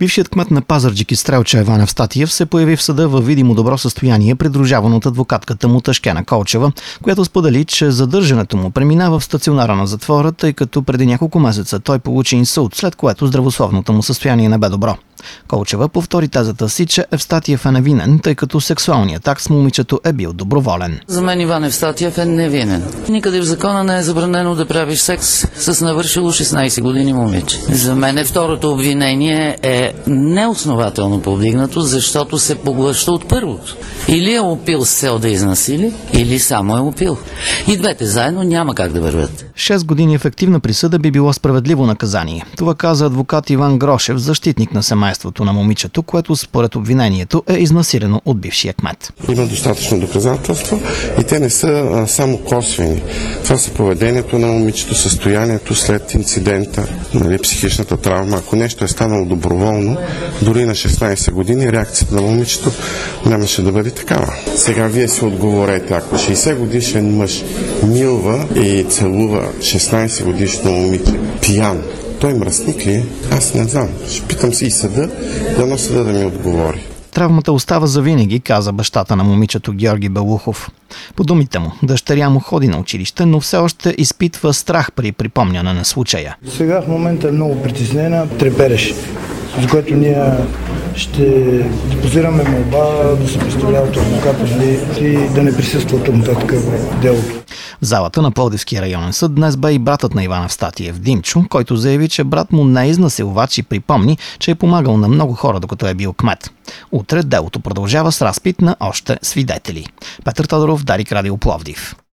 Бившият кмет на Пазарджик и Стрелча Иван Евстатиев се появи в съда във видимо добро състояние, придружаван от адвокатката му Ташкена Колчева, която сподели, че задържането му преминава в стационара на затвора, тъй като преди няколко месеца той получи инсулт, след което здравословното му състояние не бе добро. Колчева повтори тезата си, че Евстатиев е невинен, тъй като сексуалният акт с момичето е бил доброволен. За мен Иван Евстатиев е невинен. Никъде в закона не е забранено да правиш секс с навършило 16 години момиче. За мен второто обвинение е неоснователно повдигнато, защото се поглъща от първото. Или е опил с цел да изнасили, или само е опил. И двете заедно няма как да вървят. 6 години ефективна присъда би било справедливо наказание. Това каза адвокат Иван Грошев, защитник на семейството на момичето, което според обвинението е изнасилено от бившия кмет. Има достатъчно доказателства и те не са само косвени. Това са поведението на момичето, състоянието след инцидента, психичната травма. Ако нещо е станало доброволно, дори на 16 години, реакцията на момичето нямаше да бъде такава. Сега вие си отговорете, ако 60 годишен мъж милва и целува 16 годишно момиче пиян, той мръсник ли е? Аз не знам. Ще питам си и съда, дано съда да ми отговори. Травмата остава завинаги, каза бащата на момичето Георги Белухов. По думите му, дъщеря му ходи на училище, но все още изпитва страх при припомняне на случая. Сега в момента е много притеснена, трепереше, за което ние ще депозираме молба да се представлява от адвоката и да не присъства от нататък в делото. В залата на Пловдивския районен съд днес бе и братът на Иван Евстатиев Димчо, който заяви, че брат му не е изнасилвач и припомни, че е помагал на много хора, докато е бил кмет. Утре делото продължава с разпит на още свидетели. Петър Тодоров, Дарик Радио Пловдив.